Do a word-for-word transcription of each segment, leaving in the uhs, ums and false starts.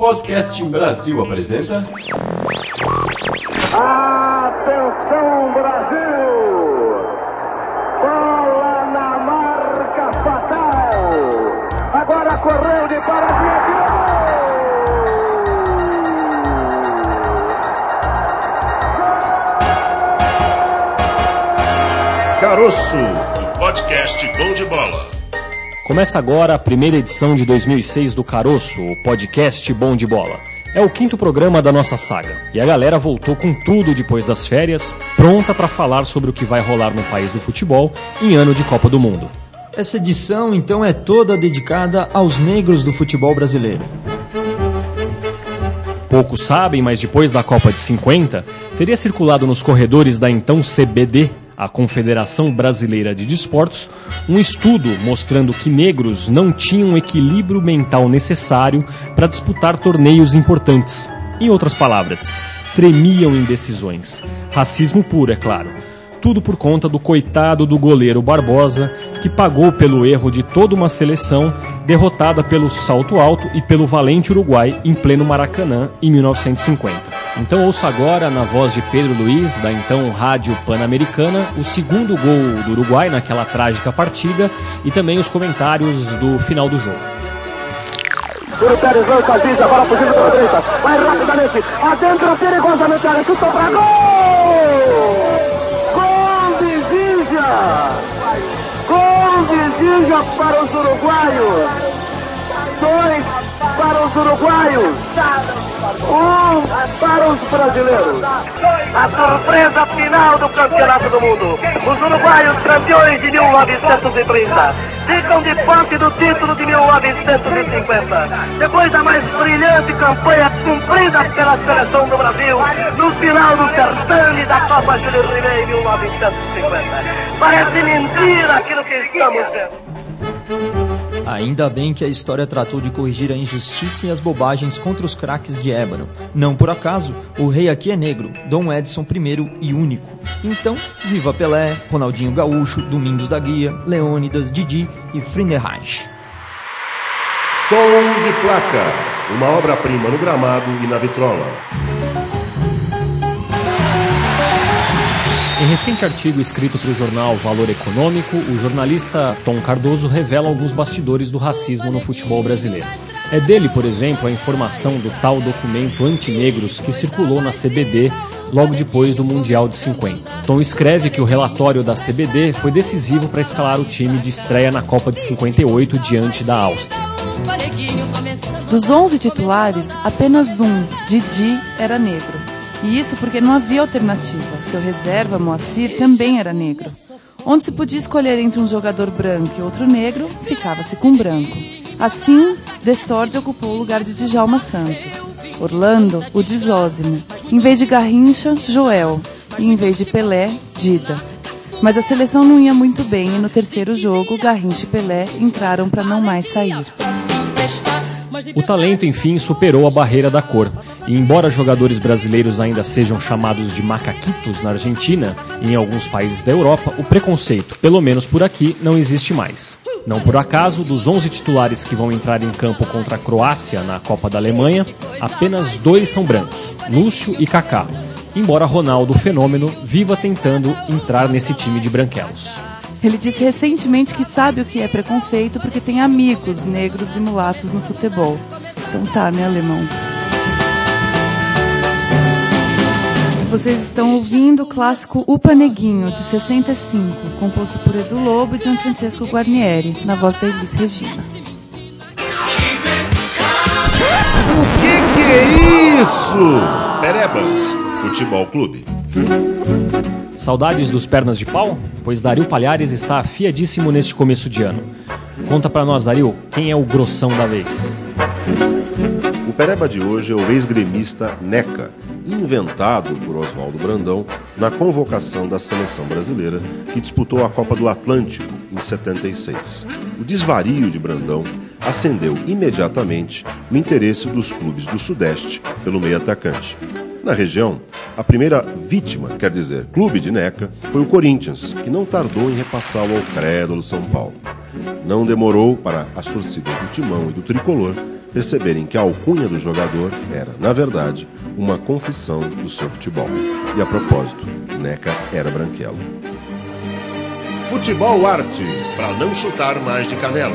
Podcast Brasil apresenta... Atenção, Brasil! Bola na marca fatal! Agora correu de paradinha. Caroço, o podcast Bom de Bola. Começa agora a primeira edição de dois mil e seis do Caroço, o podcast Bom de Bola. É o quinto programa da nossa saga, e a galera voltou com tudo depois das férias, pronta para falar sobre o que vai rolar no país do futebol em ano de Copa do Mundo. Essa edição, então, é toda dedicada aos negros do futebol brasileiro. Poucos sabem, mas depois da Copa de cinquenta, teria circulado nos corredores da então C B D, a Confederação Brasileira de Desportos, um estudo mostrando que negros não tinham o equilíbrio mental necessário para disputar torneios importantes. Em outras palavras, tremiam em decisões. Racismo puro, é claro. Tudo por conta do coitado do goleiro Barbosa, que pagou pelo erro de toda uma seleção, derrotada pelo salto alto e pelo valente Uruguai em pleno Maracanã em mil novecentos e cinquenta. Então ouça agora, na voz de Pedro Luiz, da então Rádio Pan-Americana, o segundo gol do Uruguai naquela trágica partida e também os comentários do final do jogo. Júlio Pérez não Casilha, agora fugindo pela direita, vai rapidamente, adentra perigosamente, olha, chutou pra gol! Gol de Zinja! Gol de Zinja para os uruguaios! Dois para os uruguaios! Um para os brasileiros! A surpresa final do Campeonato do Mundo! Os uruguaios campeões de mil novecentos e trinta ficam de posse do título de mil novecentos e cinquenta. Depois da mais brilhante campanha cumprida pela seleção do Brasil no final do certame da Copa Júlio Rimet em mil novecentos e cinquenta. Parece mentira aquilo que estamos vendo. Ainda bem que a história tratou de corrigir a injustiça e as bobagens contra os craques de ébano. Não por acaso, o rei aqui é negro, Dom Edson primeiro e único. Então, viva Pelé, Ronaldinho Gaúcho, Domingos da Guia, Leônidas, Didi e Friedenreich. Som de placa, uma obra-prima no gramado e na vitrola. Em recente artigo escrito para o jornal Valor Econômico, o jornalista Tom Cardoso revela alguns bastidores do racismo no futebol brasileiro. É dele, por exemplo, a informação do tal documento anti-negros que circulou na C B D logo depois do Mundial de cinquenta. Tom escreve que o relatório da C B D foi decisivo para escalar o time de estreia na Copa de cinquenta e oito diante da Áustria. Dos onze titulares, apenas um, Didi, era negro. E isso porque não havia alternativa. Seu reserva, Moacir, também era negro. Onde se podia escolher entre um jogador branco e outro negro, ficava-se com branco. Assim, Desorde ocupou o lugar de Djalma Santos. Orlando, o de Zósimo. Em vez de Garrincha, Joel. E em vez de Pelé, Dida. Mas a seleção não ia muito bem e no terceiro jogo, Garrincha e Pelé entraram para não mais sair. O talento, enfim, superou a barreira da cor. E embora jogadores brasileiros ainda sejam chamados de macaquitos na Argentina e em alguns países da Europa, o preconceito, pelo menos por aqui, não existe mais. Não por acaso, dos onze titulares que vão entrar em campo contra a Croácia na Copa da Alemanha, apenas dois são brancos, Lúcio e Kaká. Embora Ronaldo, o fenômeno, viva tentando entrar nesse time de branquelos. Ele disse recentemente que sabe o que é preconceito porque tem amigos negros e mulatos no futebol. Então tá, né, alemão? Vocês estão ouvindo o clássico Upa Neguinho, de sessenta e cinco, composto por Edu Lobo e Gianfrancesco Guarnieri, na voz da Elis Regina. O que que é isso? Perebas, Futebol Clube. Saudades dos pernas de pau? Pois Dario Palhares está afiadíssimo neste começo de ano. Conta pra nós, Dario, quem é o grossão da vez? O pereba de hoje é o ex-gremista Neca, inventado por Oswaldo Brandão na convocação da seleção brasileira que disputou a Copa do Atlântico em setenta e seis. O desvario de Brandão acendeu imediatamente o interesse dos clubes do Sudeste pelo meio-atacante. Na região, a primeira vítima, quer dizer, clube de Neca, foi o Corinthians, que não tardou em repassá-lo ao crédulo São Paulo. Não demorou para as torcidas do Timão e do Tricolor perceberem que a alcunha do jogador era, na verdade, uma confissão do seu futebol. E a propósito, Neca era branquelo. Futebol arte, para não chutar mais de canela.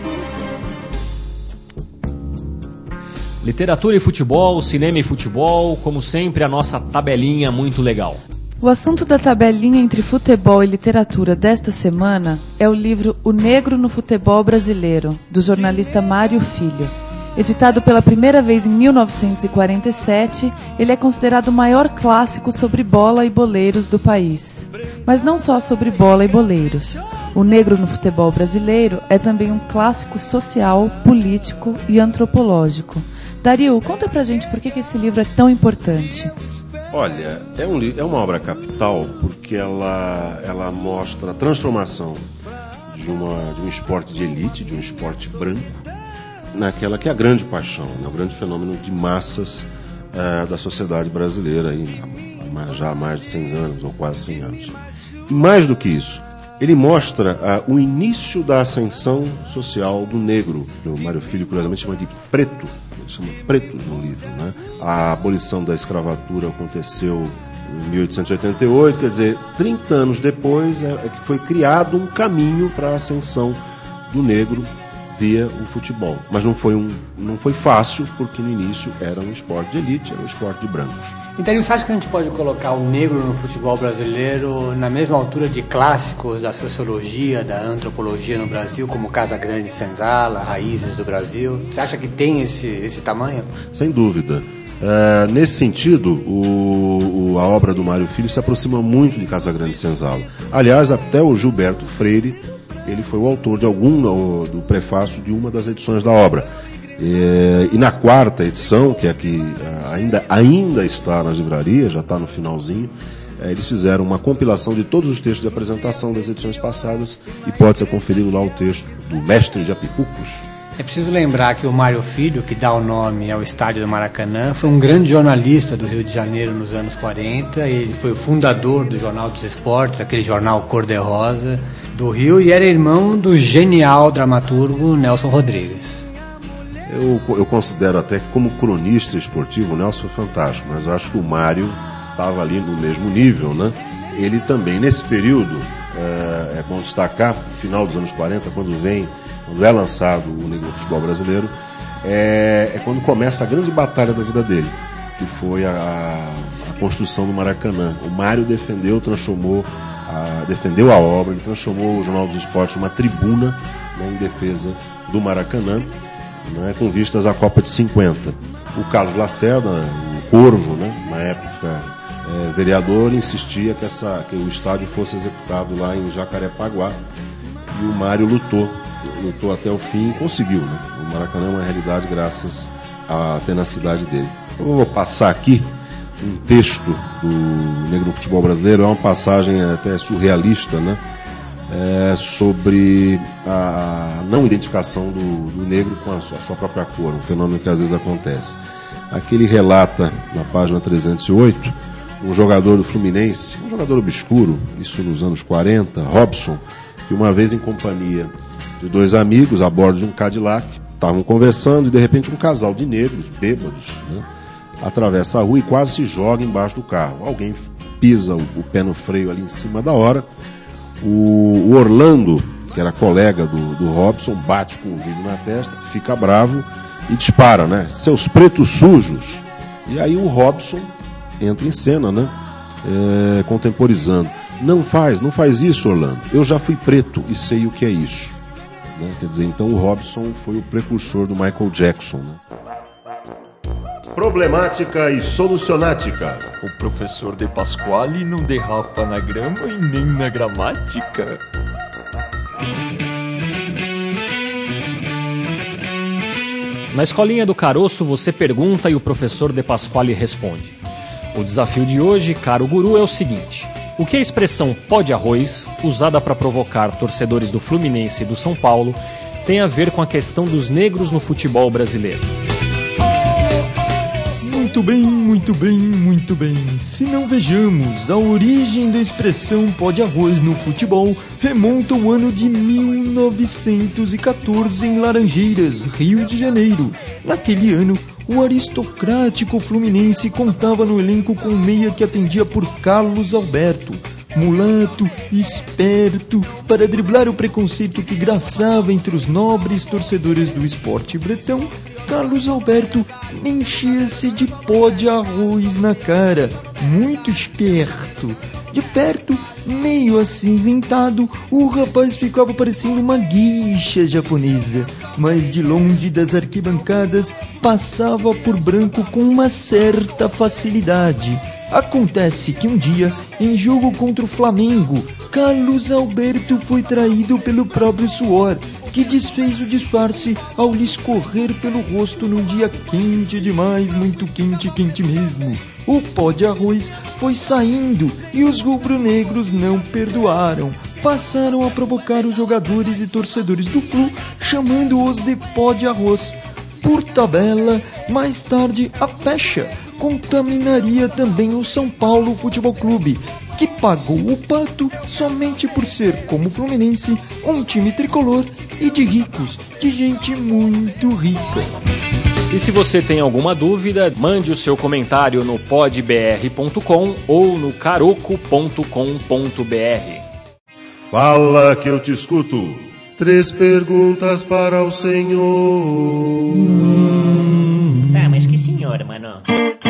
Literatura e futebol, cinema e futebol, como sempre, a nossa tabelinha muito legal. O assunto da tabelinha entre futebol e literatura desta semana é o livro O Negro no Futebol Brasileiro, do jornalista Mário Filho. Editado pela primeira vez em mil novecentos e quarenta e sete, ele é considerado o maior clássico sobre bola e boleiros do país. Mas não só sobre bola e boleiros. O Negro no Futebol Brasileiro é também um clássico social, político e antropológico. Dario, conta pra gente por que que esse livro é tão importante. Olha, é, um, é uma obra capital porque ela, ela mostra a transformação de, uma, de um esporte de elite, de um esporte branco, naquela que é a grande paixão, né, o grande fenômeno de massas uh, da sociedade brasileira, aí, já há mais de cem anos, ou quase cem anos. E mais do que isso, ele mostra uh, o início da ascensão social do negro, que o Mário Filho, curiosamente, chama de preto, ele chama preto no livro, né? A abolição da escravatura aconteceu em mil oitocentos e oitenta e oito, quer dizer, trinta anos depois é, é que foi criado um caminho para a ascensão do negro via o futebol. Mas não foi, um, não foi fácil, porque no início era um esporte de elite, era um esporte de brancos. Então, você acha que a gente pode colocar o negro no futebol brasileiro na mesma altura de clássicos da sociologia, da antropologia no Brasil, como Casagrande e Senzala, Raízes do Brasil? Você acha que tem esse, esse tamanho? Sem dúvida. É, nesse sentido, o, o, a obra do Mário Filho se aproxima muito de Casagrande e Senzala. Aliás, até o Gilberto Freire, ele foi o autor de algum do prefácio de uma das edições da obra. E, e na quarta edição, que é a que ainda, ainda está nas livrarias, já está no finalzinho, é, eles fizeram uma compilação de todos os textos de apresentação das edições passadas e pode ser conferido lá o texto do Mestre de Apicucos. É preciso lembrar que o Mário Filho, que dá o nome ao estádio do Maracanã, foi um grande jornalista do Rio de Janeiro nos anos quarenta, ele foi o fundador do Jornal dos Esportes, aquele jornal cor-de-rosa do Rio, e era irmão do genial dramaturgo Nelson Rodrigues. Eu, eu considero até que como cronista esportivo o Nelson foi fantástico, mas eu acho que o Mário estava ali no mesmo nível, né? Ele também, nesse período, é, é bom destacar, no final dos anos quarenta, quando vem, quando é lançado o Negro no Futebol Brasileiro, é, é quando começa a grande batalha da vida dele, que foi a, a construção do Maracanã. O Mário defendeu, transformou, a, defendeu a obra, ele transformou o Jornal dos Esportes numa tribuna, né, em defesa do Maracanã, né, com vistas à Copa de cinquenta. O Carlos Lacerda, o Corvo, né, na época é, vereador, insistia que, essa, que o estádio fosse executado lá em Jacarepaguá, e o Mário lutou, lutou até o fim e conseguiu. Né? O Maracanã é uma realidade graças à tenacidade dele. Eu vou passar aqui um texto do Negro no Futebol Brasileiro, é uma passagem até surrealista, né? É, sobre a não identificação do, do negro com a sua, a sua própria cor, um fenômeno que às vezes acontece. Aqui ele relata, na página trezentos e oito, um jogador do Fluminense, um jogador obscuro, isso nos anos quarenta, Robson, que uma vez em companhia de dois amigos a bordo de um Cadillac, estavam conversando e de repente um casal de negros, bêbados, né, atravessa a rua e quase se joga embaixo do carro. Alguém pisa o, o pé no freio ali em cima da hora. O, o Orlando, que era colega do, do Robson, bate com o vidro na testa, fica bravo e dispara, né? Seus pretos sujos. E aí o Robson entra em cena, né? É, contemporizando. Não faz, não faz isso, Orlando. Eu já fui preto e sei o que é isso. Né? Quer dizer, então o Robson foi o precursor do Michael Jackson, né? Problemática e solucionática. O professor De Pasquale não derrapa na grama e nem na gramática. Na escolinha do caroço você pergunta e o professor De Pasquale responde. O desafio de hoje, caro guru, é o seguinte: o que a expressão pó de arroz, usada para provocar torcedores do Fluminense e do São Paulo, tem a ver com a questão dos negros no futebol brasileiro? Muito Muito bem, muito bem, muito bem. Se não vejamos, a origem da expressão pó de arroz no futebol remonta ao ano de mil novecentos e quatorze em Laranjeiras, Rio de Janeiro. Naquele ano, o aristocrático Fluminense contava no elenco com um meia que atendia por Carlos Alberto, mulato, esperto, para driblar o preconceito que graçava entre os nobres torcedores do esporte bretão. Carlos Alberto enchia-se de pó de arroz na cara, muito esperto. De perto, meio acinzentado, o rapaz ficava parecendo uma guixa japonesa, mas de longe das arquibancadas passava por branco com uma certa facilidade. Acontece que um dia, em jogo contra o Flamengo, Carlos Alberto foi traído pelo próprio suor, que desfez o disfarce ao lhe escorrer pelo rosto num dia quente demais, muito quente, quente mesmo. O pó de arroz foi saindo e os rubro-negros não perdoaram. Passaram a provocar os jogadores e torcedores do Flu, chamando-os de pó de arroz. Por tabela, mais tarde a pecha contaminaria também o São Paulo Futebol Clube, que pagou o pato somente por ser, como o Fluminense, um time tricolor e de ricos, de gente muito rica. E se você tem alguma dúvida, mande o seu comentário no pod b r ponto com ou no caroco ponto com ponto b r. Fala que eu te escuto. Três perguntas para o senhor. Tá, mas que senhor, mano?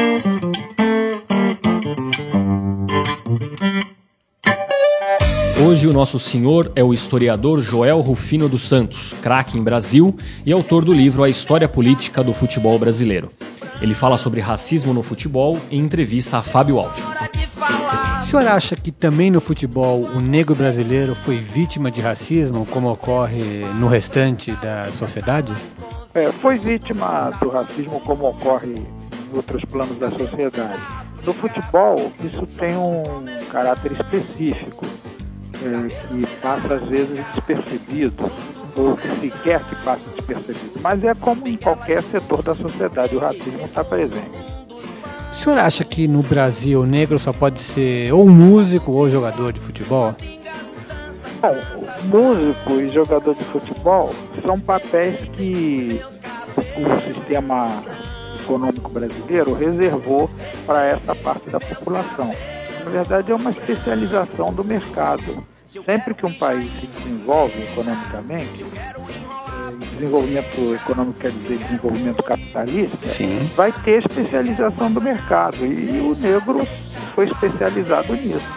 Hoje o nosso senhor é o historiador Joel Rufino dos Santos, craque em Brasil e autor do livro A História Política do Futebol Brasileiro. Ele fala sobre racismo no futebol em entrevista a Fábio Altman. O senhor acha que também no futebol o negro brasileiro foi vítima de racismo, como ocorre no restante da sociedade? É, foi vítima do racismo como ocorre em outros planos da sociedade. No futebol, isso tem um caráter específico, é, que passa às vezes despercebido, ou que se quer que passe despercebido. Mas é como em qualquer setor da sociedade, o racismo está presente. O senhor acha que no Brasil o negro só pode ser ou músico ou jogador de futebol? Bom, músico e jogador de futebol são papéis que o sistema econômico brasileiro reservou para essa parte da população. Na verdade, é uma especialização do mercado. Sempre que um país se desenvolve economicamente, desenvolvimento econômico quer dizer desenvolvimento capitalista, Sim. vai ter especialização do mercado, e o negro foi especializado nisso.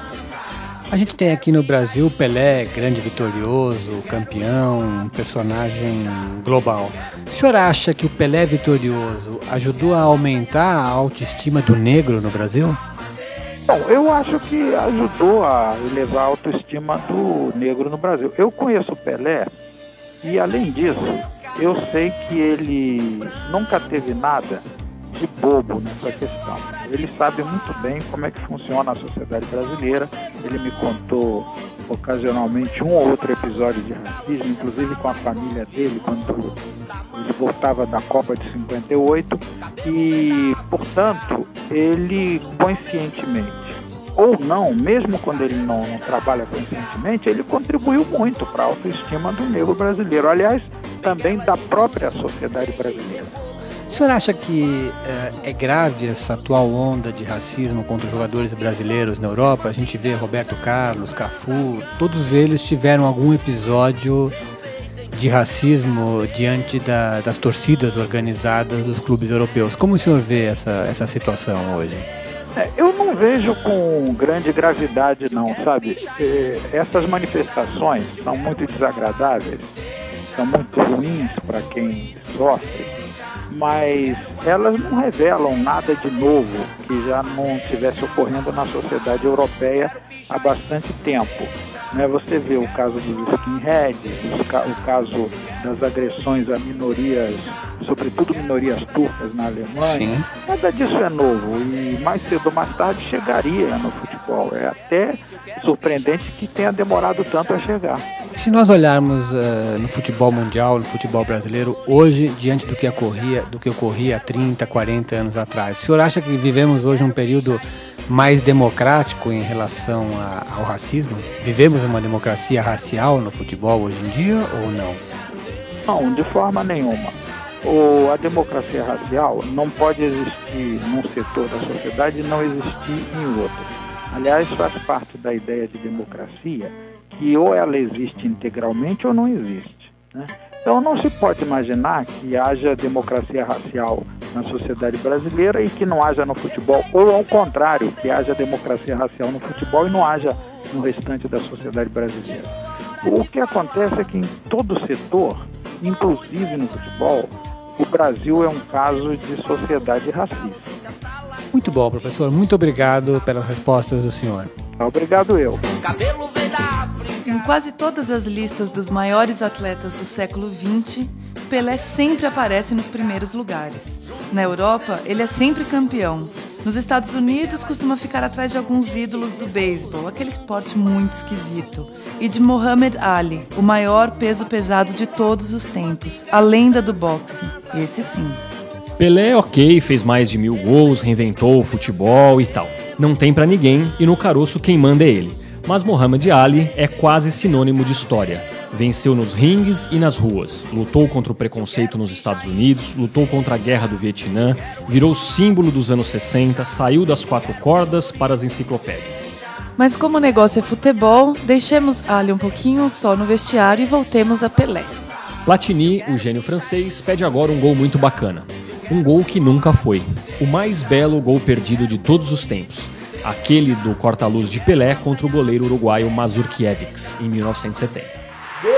A gente tem aqui no Brasil o Pelé, grande vitorioso, campeão, um personagem global. O senhor acha que o Pelé vitorioso ajudou a aumentar a autoestima do negro no Brasil? Bom, eu acho que ajudou a elevar a autoestima do negro no Brasil. Eu conheço o Pelé e, além disso, eu sei que ele nunca teve nada de bobo nessa questão. Ele sabe muito bem como é que funciona a sociedade brasileira. Ele me contou ocasionalmente um ou outro episódio de racismo, inclusive com a família dele, quando ele voltava da Copa de cinquenta e oito, e, portanto, ele conscientemente, ou não, mesmo quando ele não, não trabalha conscientemente, ele contribuiu muito para a autoestima do negro brasileiro, aliás, também da própria sociedade brasileira. O senhor acha que uh, é grave essa atual onda de racismo contra os jogadores brasileiros na Europa? A gente vê Roberto Carlos, Cafu, todos eles tiveram algum episódio de racismo diante da, das torcidas organizadas dos clubes europeus. Como o senhor vê essa, essa situação hoje? É, eu não vejo com grande gravidade não, sabe? É, essas manifestações são muito desagradáveis, são muito ruins para quem sofre, mas elas não revelam nada de novo que já não estivesse ocorrendo na sociedade europeia há bastante tempo. Né? Você vê o caso dos skinheads, o caso das agressões a minorias, sobretudo minorias turcas na Alemanha. Sim. Nada disso é novo e mais cedo ou mais tarde chegaria no futebol. É até surpreendente que tenha demorado tanto a chegar. Se nós olharmos uh, no futebol mundial, no futebol brasileiro, hoje, diante do que ocorria, do que ocorria há trinta, quarenta anos atrás, o senhor acha que vivemos hoje um período mais democrático em relação a, ao racismo? Vivemos uma democracia racial no futebol hoje em dia ou não? Não, de forma nenhuma. O, a democracia racial não pode existir num setor da sociedade e não existir em outro. Aliás, faz parte da ideia de democracia que ou ela existe integralmente ou não existe, né? Então não se pode imaginar que haja democracia racial na sociedade brasileira e que não haja no futebol, ou ao contrário, que haja democracia racial no futebol e não haja no restante da sociedade brasileira. O que acontece é que em todo setor, inclusive no futebol, o Brasil é um caso de sociedade racista. Muito bom, professor. Muito obrigado pelas respostas do senhor. Obrigado eu. Em quase todas as listas dos maiores atletas do século vinte, Pelé sempre aparece nos primeiros lugares. Na Europa, ele é sempre campeão. Nos Estados Unidos, costuma ficar atrás de alguns ídolos do beisebol, aquele esporte muito esquisito, e de Muhammad Ali, o maior peso pesado de todos os tempos, a lenda do boxe. Esse sim. Pelé, ok, fez mais de mil gols, reinventou o futebol e tal. Não tem pra ninguém e no caroço quem manda é ele. Mas Muhammad Ali é quase sinônimo de história. Venceu nos ringues e nas ruas, lutou contra o preconceito nos Estados Unidos, lutou contra a guerra do Vietnã, virou símbolo dos anos sessenta, saiu das quatro cordas para as enciclopédias. Mas como o negócio é futebol, deixemos Ali um pouquinho só no vestiário e voltemos a Pelé. Platini, o gênio francês, pede agora um gol muito bacana. Um gol que nunca foi. O mais belo gol perdido de todos os tempos. Aquele do corta-luz de Pelé contra o goleiro uruguaio Mazurkiewicz, em mil novecentos e setenta. Gol!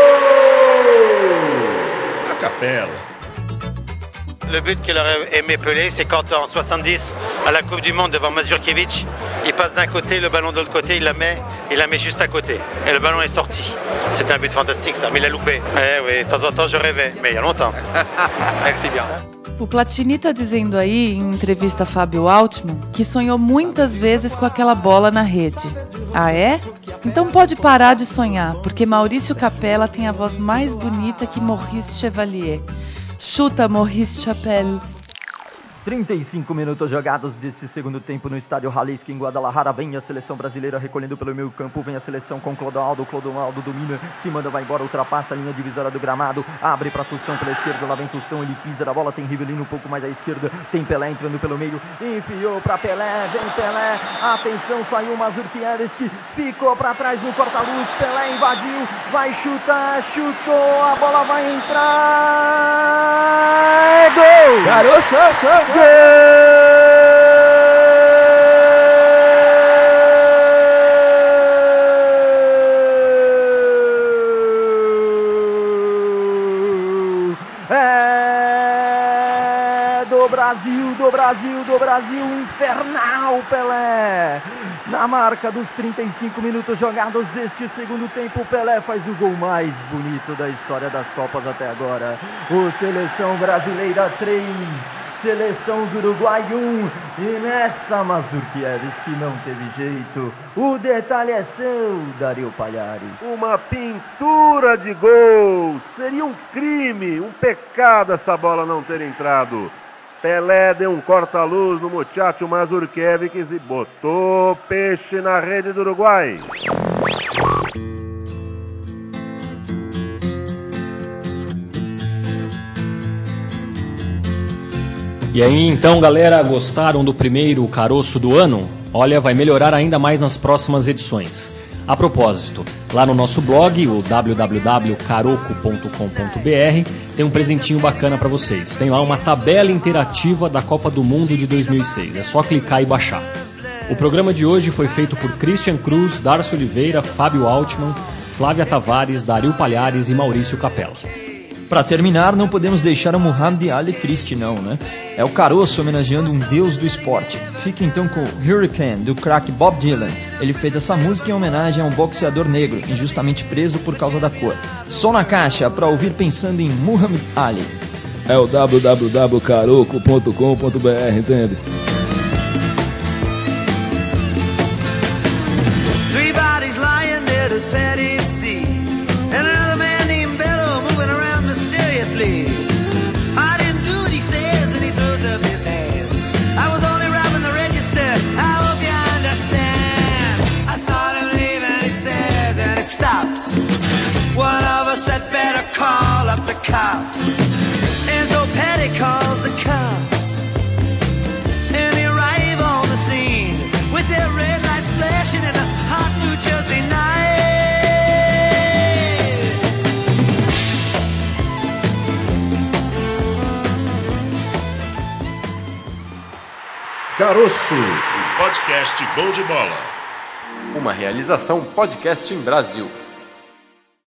A capela. Le but qu'il aurait aimé Pelé, c'est quand en soixante-dix, à la Coupe du Monde devant Mazurkiewicz, il passe d'un côté, le ballon de l'autre côté, il la met, il la met juste à côté. Et le ballon est sorti. C'était un but fantastique ça, mais il a loupé. Eh oui, de temps en temps je rêvais, mais il y a longtemps. Merci bien. O Platini está dizendo aí, em entrevista a Fábio Altman, que sonhou muitas vezes com aquela bola na rede. Ah, é? Então pode parar de sonhar, porque Maurício Capella tem a voz mais bonita que Maurice Chevalier. Chuta, Maurice Chapelle. trinta e cinco minutos jogados desse segundo tempo no estádio Jalisco em Guadalajara. Vem a seleção brasileira recolhendo pelo meio campo. Vem a seleção com Clodoaldo. Clodoaldo domina, se manda, vai embora, ultrapassa a linha divisória do gramado. Abre para Tostão pela esquerda. Lá vem Tostão, ele pisa na bola. Tem Rivelino um pouco mais à esquerda. Tem Pelé entrando pelo meio. Enfiou para Pelé. Vem Pelé. Atenção, saiu Mazurkiewicz. Ficou para trás no corta-luz. Pelé invadiu. Vai chutar. Chutou. A bola vai entrar. É gol! Garoto, só, Gol! É do Brasil, do Brasil, do Brasil, infernal Pelé! Na marca dos trinta e cinco minutos jogados deste segundo tempo, Pelé faz o gol mais bonito da história das Copas até agora. O Seleção Brasileira três. Seleção do Uruguai um, e nessa Mazurkiewicz que não teve jeito, o detalhe é seu, Dario Pagliari. Uma pintura de gol, seria um crime, um pecado essa bola não ter entrado. Pelé deu um corta-luz no muchacho Mazurkiewicz e botou peixe na rede do Uruguai. E aí, então, galera, gostaram do primeiro caroço do ano? Olha, vai melhorar ainda mais nas próximas edições. A propósito, lá no nosso blog, o w w w ponto caroco ponto com ponto b r, tem um presentinho bacana para vocês. Tem lá uma tabela interativa da Copa do Mundo de dois mil e seis. É só clicar e baixar. O programa de hoje foi feito por Christian Cruz, Darcio Oliveira, Fábio Altman, Flávia Tavares, Dario Palhares e Maurício Capella. Para terminar, não podemos deixar o Muhammad Ali triste não, né? É o caroço homenageando um deus do esporte. Fica então com Hurricane, do craque Bob Dylan. Ele fez essa música em homenagem a um boxeador negro, injustamente preso por causa da cor. Som na caixa, para ouvir pensando em Muhammad Ali. É o w w w ponto caroco ponto com ponto b r, entende? Three bodies lying near this petty sea. cops. Enzo Petty calls the cops, and they arrive on the scene with their red lights flashing in a hot New Jersey night. Caroço, o podcast Bom de Bola. Uma realização Podcast em Brasil.